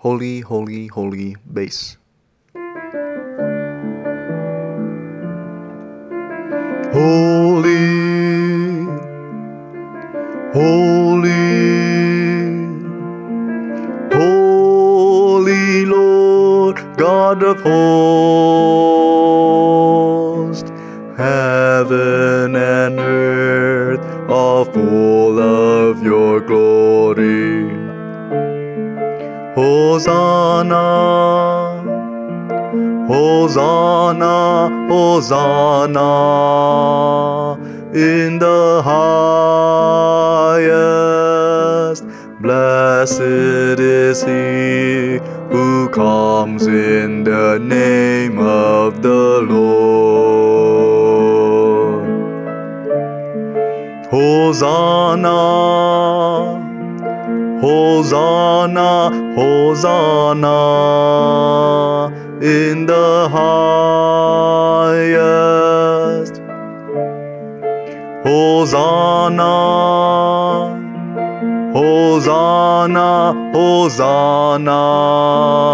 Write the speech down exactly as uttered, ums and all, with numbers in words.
Holy, holy, holy bass. Holy, holy, holy Lord God of hosts, heaven and earth are full of your glory. Hosanna, Hosanna, Hosanna in the highest. Blessed is he who comes in the name of the Lord. Hosanna, Hosanna, Hosanna in the highest. Hosanna, Hosanna, Hosanna